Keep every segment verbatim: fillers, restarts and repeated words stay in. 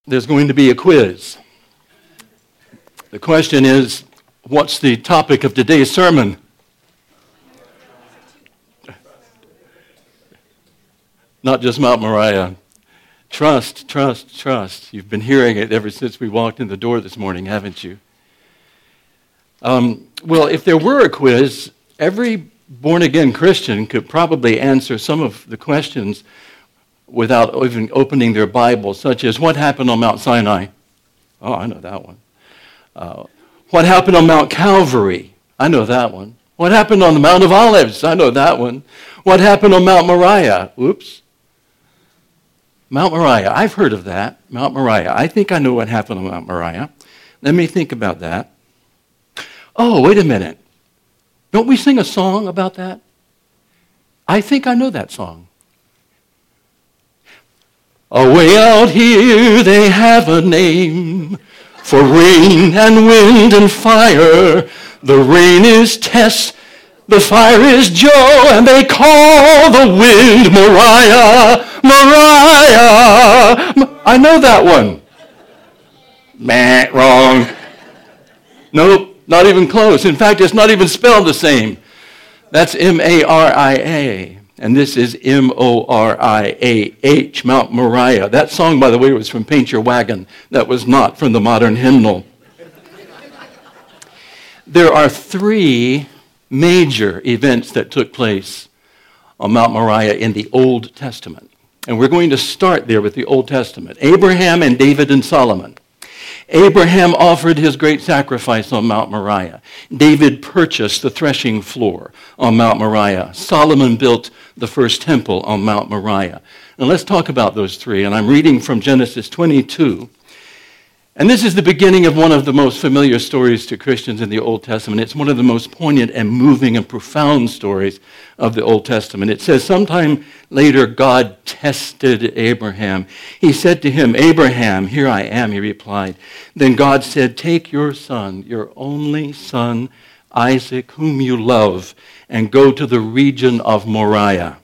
There's going to be a quiz. The question is, what's the topic of today's sermon? Not just Mount Moriah. Trust, trust, trust. You've been hearing it ever since we walked in the door this morning, haven't you? Um, well, if there were a quiz, every born-again Christian could probably answer some of the questions without even opening their Bible, such as, what happened on Mount Sinai? Oh, I know that one. Uh, what happened on Mount Calvary? I know that one. What happened on the Mount of Olives? I know that one. What happened on Mount Moriah? Oops. Mount Moriah. I've heard of that. Mount Moriah. I think I know what happened on Mount Moriah. Let me think about that. Oh, wait a minute. Don't we sing a song about that? I think I know that song. Away out here they have a name for rain and wind and fire. The rain is Tess, the fire is Joe, and they call the wind Moriah, Moriah. I know that one. Meh, wrong. Nope, not even close. In fact, it's not even spelled the same. That's M A R I A. And this is M O R I A H, Mount Moriah. That song, by the way, was from Paint Your Wagon. That was not from the modern hymnal. There are three major events that took place on Mount Moriah in the Old Testament. And we're going to start there with the Old Testament. Abraham and David and Solomon. Abraham offered his great sacrifice on Mount Moriah. David purchased the threshing floor on Mount Moriah. Solomon built the first temple on Mount Moriah. Now let's talk about those three. And I'm reading from Genesis twenty-two. And this is the beginning of one of the most familiar stories to Christians in the Old Testament. It's one of the most poignant and moving and profound stories of the Old Testament. It says, sometime later God tested Abraham. He said to him, Abraham, here I am, he replied. Then God said, take your son, your only son, Isaac, whom you love, and go to the region of Moriah.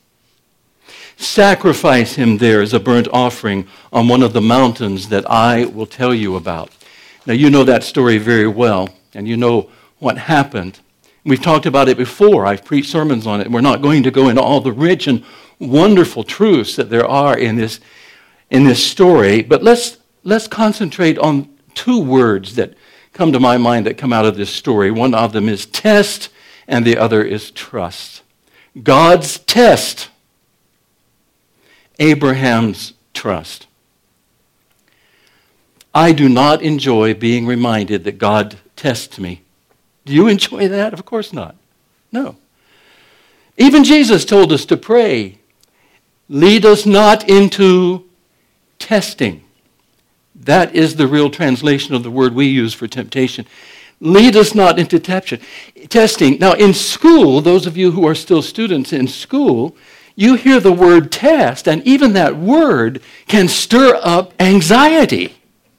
Sacrifice him there as a burnt offering on one of the mountains that I will tell you about. Now, you know that story very well, and you know what happened. We've talked about it before. I've preached sermons on it. We're not going to go into all the rich and wonderful truths that there are in this, in this story, but let's, let's concentrate on two words that come to my mind that come out of this story. One of them is test, and the other is trust. God's test. Abraham's trust. I do not enjoy being reminded that God tests me. Do you enjoy that? Of course not. No. Even Jesus told us to pray, lead us not into testing. That is the real translation of the word we use for temptation. Lead us not into temptation. Testing. Now, in school, those of you who are still students in school, you hear the word test, and even that word can stir up anxiety.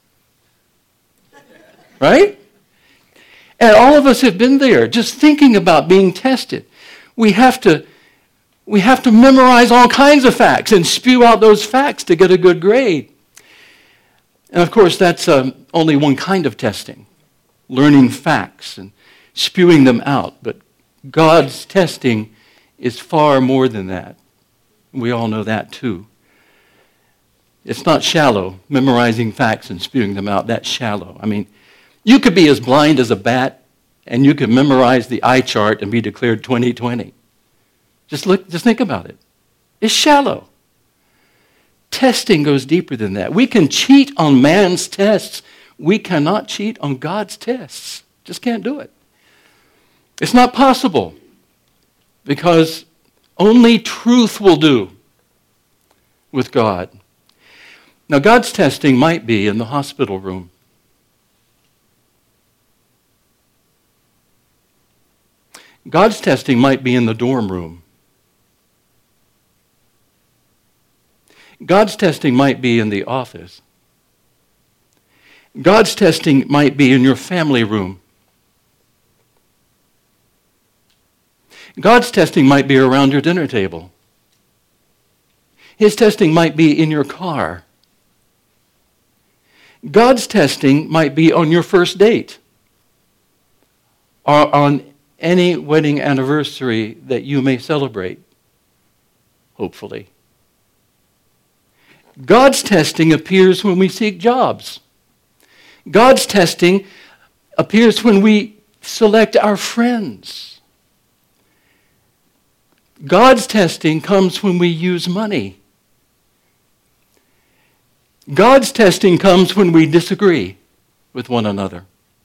Right? And all of us have been there, just thinking about being tested. We have to, we have to memorize all kinds of facts and spew out those facts to get a good grade. And of course, that's um, only one kind of testing, learning facts and spewing them out. But God's testing is far more than that. We all know that too. It's not shallow, memorizing facts and spewing them out. That's shallow. I mean, you could be as blind as a bat, and you could memorize the eye chart and be declared twenty twenty. Just look, just think about it. It's shallow. Testing goes deeper than that. We can cheat on man's tests. We cannot cheat on God's tests. Just can't do it. It's not possible, because only truth will do with God. Now, God's testing might be in the hospital room. God's testing might be in the dorm room. God's testing might be in the office. God's testing might be in your family room. God's testing might be around your dinner table. His testing might be in your car. God's testing might be on your first date or on any wedding anniversary that you may celebrate, hopefully. God's testing appears when we seek jobs. God's testing appears when we select our friends. God's testing comes when we use money. God's testing comes when we disagree with one another.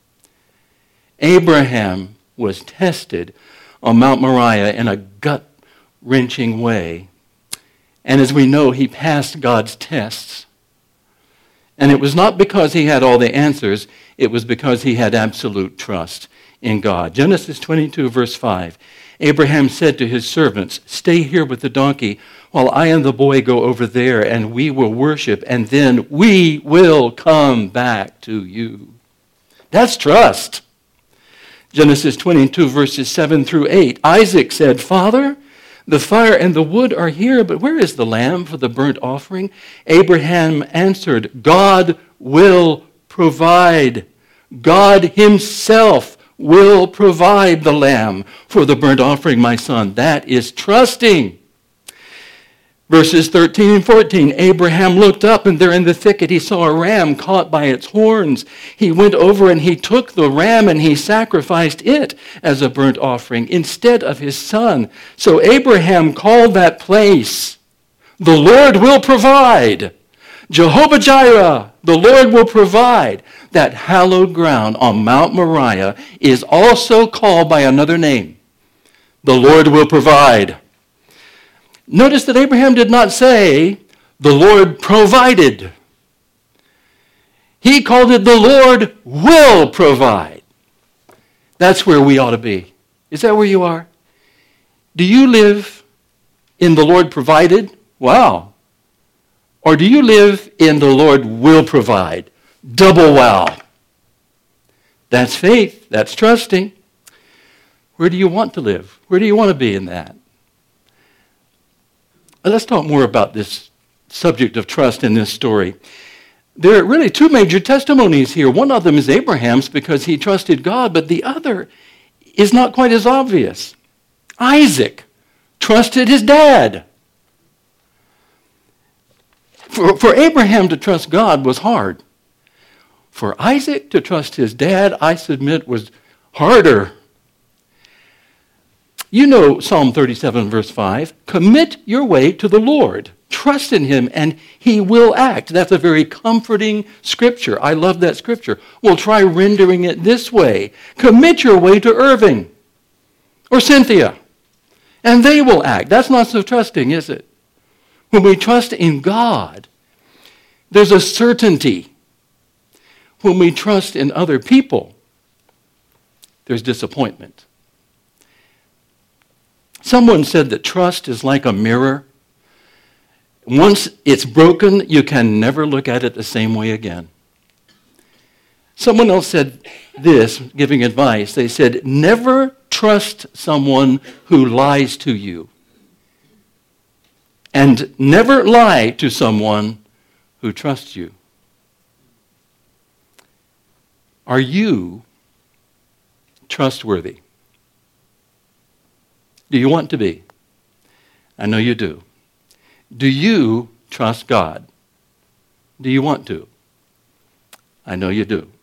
Abraham was tested on Mount Moriah in a gut-wrenching way. And as we know, he passed God's tests. And it was not because he had all the answers, it was because he had absolute trust in God. Genesis twenty-two, verse five. Abraham said to his servants, "Stay here with the donkey while I and the boy go over there, and we will worship, and then we will come back to you." That's trust. Genesis twenty-two, verses seven through eight. Isaac said, "Father, the fire and the wood are here, but where is the lamb for the burnt offering?" Abraham answered, "God will provide. God himself will provide the lamb for the burnt offering, my son." That is trusting. Verses thirteen and fourteen, Abraham looked up, and there in the thicket he saw a ram caught by its horns. He went over and he took the ram and he sacrificed it as a burnt offering instead of his son. So Abraham called that place, "The Lord will provide." Jehovah Jireh, the Lord will provide. That hallowed ground on Mount Moriah is also called by another name. The Lord will provide. Notice that Abraham did not say, "The Lord provided." He called it, "The Lord will provide." That's where we ought to be. Is that where you are? Do you live in the Lord provided? Wow. Or do you live in the Lord will provide? Double wow. That's faith. That's trusting. Where do you want to live? Where do you want to be in that? Let's talk more about this subject of trust in this story. There are really two major testimonies here. One of them is Abraham's because he trusted God, but the other is not quite as obvious. Isaac trusted his dad. For, for Abraham to trust God was hard. For Isaac to trust his dad, I submit, was harder. You know Psalm thirty-seven, verse five. Commit your way to the Lord. Trust in him, and he will act. That's a very comforting scripture. I love that scripture. We'll try rendering it this way. Commit your way to Irving or Cynthia, and they will act. That's not so trusting, is it? When we trust in God, there's a certainty. When we trust in other people, there's disappointment. Someone said that trust is like a mirror. Once it's broken, you can never look at it the same way again. Someone else said this, giving advice. They said, never trust someone who lies to you. And never lie to someone who trusts you. Are you trustworthy? Do you want to be? I know you do. Do you trust God? Do you want to? I know you do.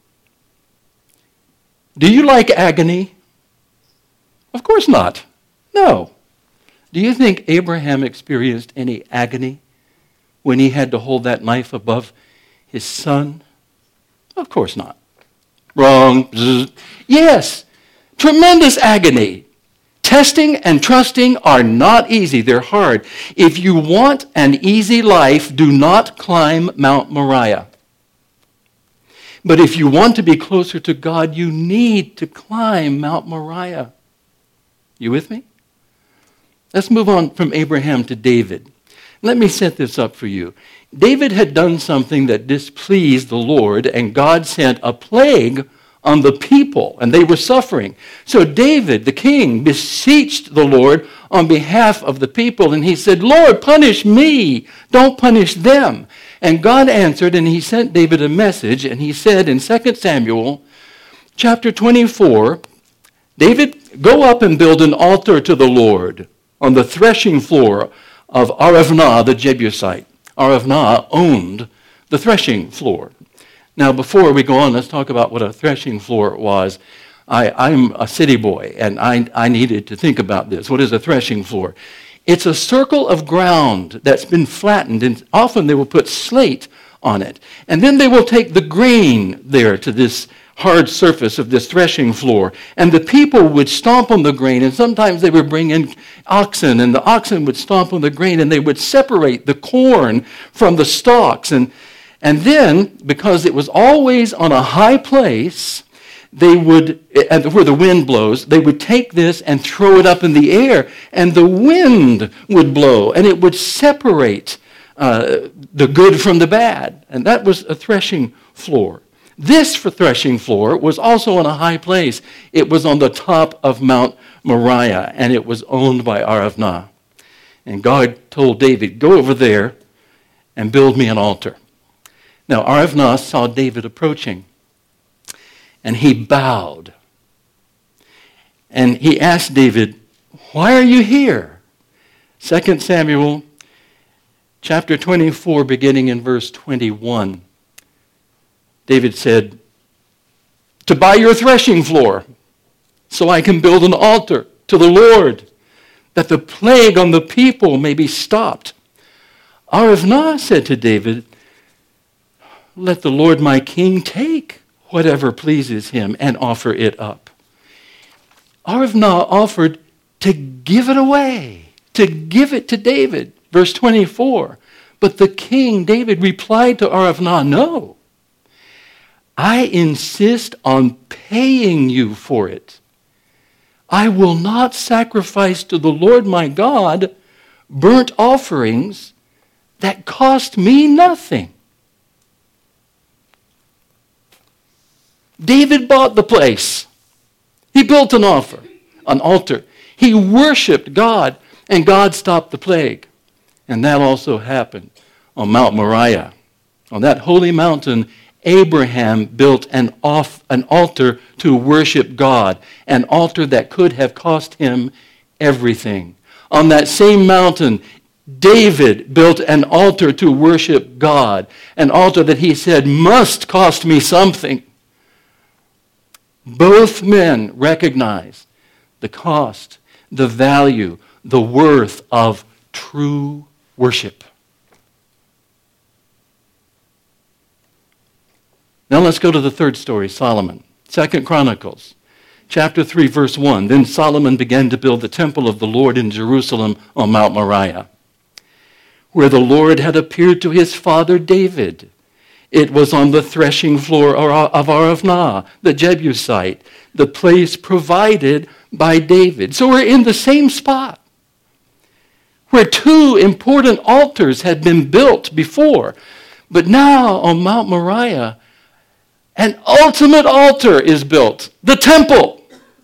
Do you like agony? Of course not. No. Do you think Abraham experienced any agony when he had to hold that knife above his son? Of course not. Wrong. Yes. Tremendous agony. Testing and trusting are not easy. They're hard. If you want an easy life, do not climb Mount Moriah. But if you want to be closer to God, you need to climb Mount Moriah. You with me? Let's move on from Abraham to David. Let me set this up for you. David had done something that displeased the Lord, and God sent a plague on the people, and they were suffering. So David, the king, beseeched the Lord on behalf of the people, and he said, Lord, punish me. Don't punish them. And God answered, and he sent David a message, and he said in Second Samuel chapter twenty-four, David, go up and build an altar to the Lord on the threshing floor of Araunah the Jebusite. Araunah owned the threshing floor. Now, before we go on, let's talk about what a threshing floor was. I, I'm a city boy, and I, I needed to think about this. What is a threshing floor? It's a circle of ground that's been flattened, and often they will put slate on it. And then they will take the grain there to this hard surface of this threshing floor. And the people would stomp on the grain, and sometimes they would bring in oxen, and the oxen would stomp on the grain, and they would separate the corn from the stalks. And, and then, because it was always on a high place, they would, where the wind blows, they would take this and throw it up in the air, and the wind would blow, and it would separate uh, the good from the bad. And that was a threshing floor. This for threshing floor was also on a high place. It was on the top of Mount Moriah, and it was owned by Araunah. And God told David, go over there and build me an altar. Now, Araunah saw David approaching, and he bowed. And he asked David, why are you here? Second Samuel chapter twenty-four, beginning in verse twenty-one. David said, to buy your threshing floor so I can build an altar to the Lord, that the plague on the people may be stopped. Araunah said to David, let the Lord my king take whatever pleases him and offer it up. Araunah offered to give it away, to give it to David. Verse twenty-four, but the king, David, replied to Araunah, no. I insist on paying you for it. I will not sacrifice to the Lord my God burnt offerings that cost me nothing. David bought the place. He built an offer, an altar. He worshiped God, and God stopped the plague. And that also happened on Mount Moriah. On that holy mountain, Abraham built an, off, an altar to worship God, an altar that could have cost him everything. On that same mountain, David built an altar to worship God, an altar that he said must cost me something. Both men recognize the cost, the value, the worth of true worship. Now let's go to the third story, Solomon. Second Chronicles, chapter three, verse one. Then Solomon began to build the temple of the Lord in Jerusalem on Mount Moriah, where the Lord had appeared to his father David. It was on the threshing floor of Araunah, the Jebusite, the place provided by David. So we're in the same spot where two important altars had been built before. But now on Mount Moriah, an ultimate altar is built, the temple.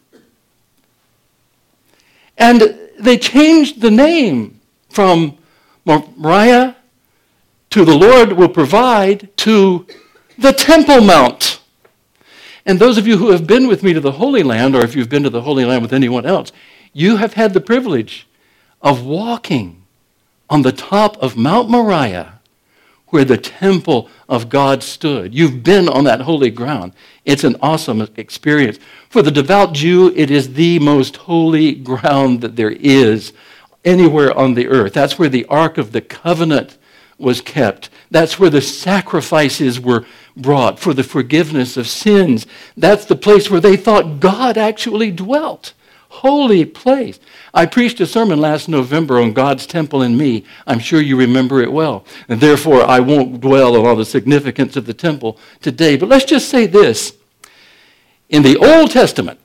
And they changed the name from Moriah to the Lord will provide to the Temple Mount. And those of you who have been with me to the Holy Land, or if you've been to the Holy Land with anyone else, you have had the privilege of walking on the top of Mount Moriah, where the temple of God stood. You've been on that holy ground. It's an awesome experience. For the devout Jew, it is the most holy ground that there is anywhere on the earth. That's where the Ark of the Covenant was kept. That's where the sacrifices were brought for the forgiveness of sins. That's the place where they thought God actually dwelt. Holy place. I preached a sermon last November on God's temple in me. I'm sure you remember it well. And therefore, I won't dwell on all the significance of the temple today. But let's just say this. In the Old Testament,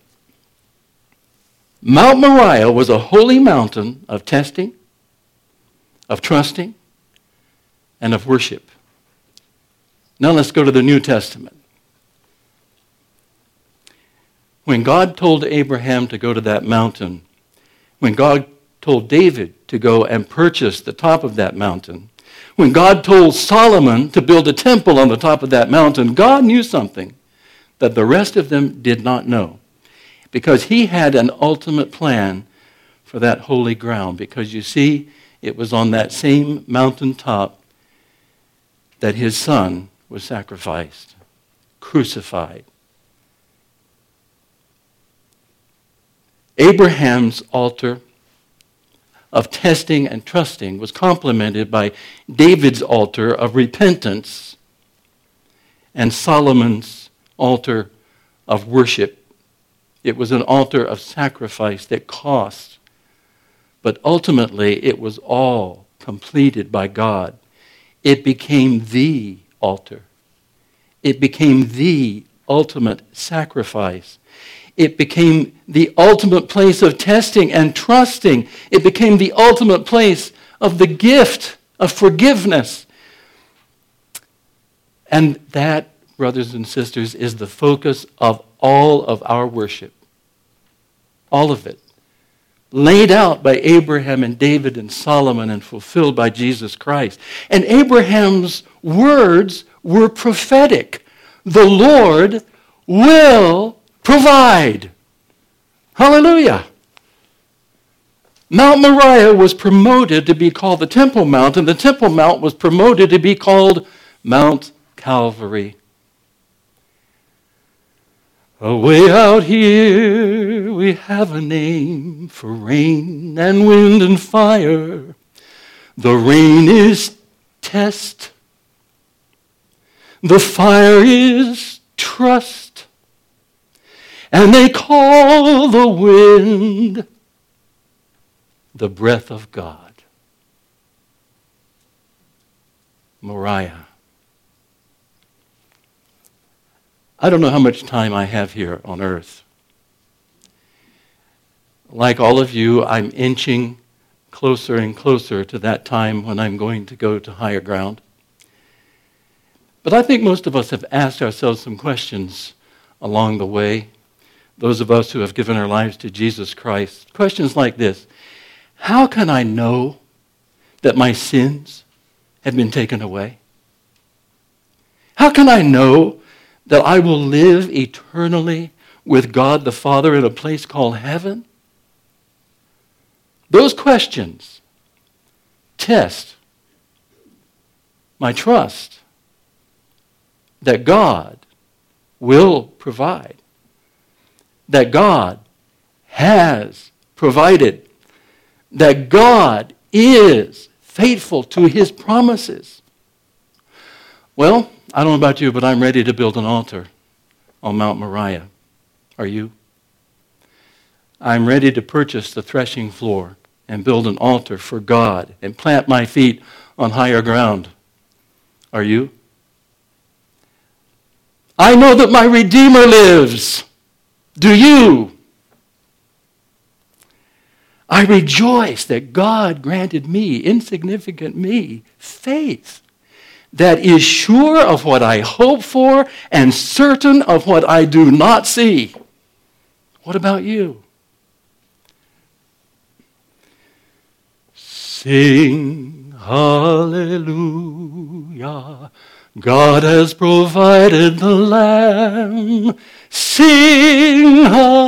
Mount Moriah was a holy mountain of testing, of trusting, and of worship. Now let's go to the New Testament. When God told Abraham to go to that mountain, when God told David to go and purchase the top of that mountain, When God told Solomon to build a temple on the top of that mountain, God knew something that the rest of them did not know, because he had an ultimate plan for that holy ground. Because you see, it was on that same mountaintop that his son was sacrificed, crucified. Abraham's altar of testing and trusting was complemented by David's altar of repentance and Solomon's altar of worship. It was an altar of sacrifice that cost, but ultimately it was all completed by God. It became the altar. It became the ultimate sacrifice. It became the ultimate place of testing and trusting. It became the ultimate place of the gift of forgiveness. And that, brothers and sisters, is the focus of all of our worship. All of it. Laid out by Abraham and David and Solomon and fulfilled by Jesus Christ. And Abraham's words were prophetic. The Lord will provide. Hallelujah. Mount Moriah was promoted to be called the Temple Mount, and the Temple Mount was promoted to be called Mount Calvary. Away out here we have a name for rain and wind and fire. The rain is test. The fire is trust. And they call the wind the breath of God. Moriah. I don't know how much time I have here on earth. Like all of you, I'm inching closer and closer to that time when I'm going to go to higher ground. But I think most of us have asked ourselves some questions along the way. Those of us who have given our lives to Jesus Christ. Questions like this: how can I know that my sins have been taken away? How can I know that I will live eternally with God the Father in a place called heaven? Those questions test my trust that God will provide, that God has provided, that God is faithful to his promises. Well, I don't know about you, but I'm ready to build an altar on Mount Moriah. Are you? I'm ready to purchase the threshing floor and build an altar for God and plant my feet on higher ground. Are you? I know that my Redeemer lives. Do you? I rejoice that God granted me, insignificant me, faith that is sure of what I hope for and certain of what I do not see. What about you? Sing hallelujah. God has provided the Lamb. Sing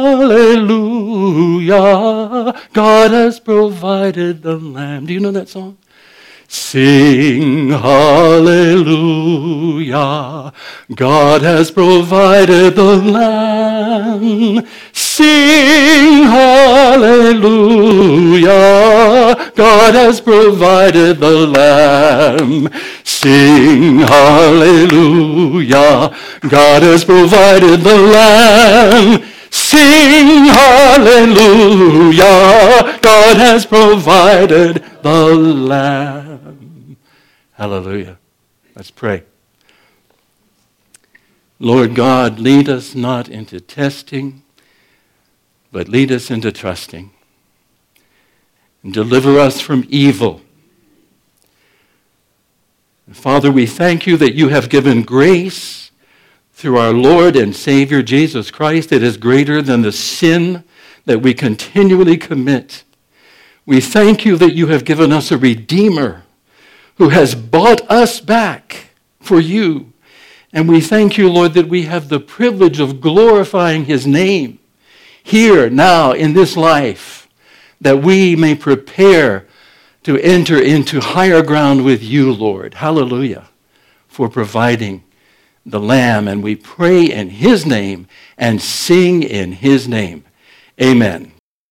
hallelujah. God has provided the Lamb. Do you know that song? Sing hallelujah. God has provided the Lamb. Sing hallelujah. God has provided the Lamb. Sing hallelujah. God has provided the Lamb. Sing hallelujah. God has provided the Lamb. Hallelujah. Let's pray. Lord God, lead us not into testing, but lead us into trusting. And deliver us from evil. And Father, we thank you that you have given grace through our Lord and Savior Jesus Christ that is greater than the sin that we continually commit. We thank you that you have given us a Redeemer who has bought us back for you. And we thank you, Lord, that we have the privilege of glorifying his name here, now, in this life, that we may prepare to enter into higher ground with you, Lord. Hallelujah, for providing the Lamb. And we pray in his name and sing in his name. Amen.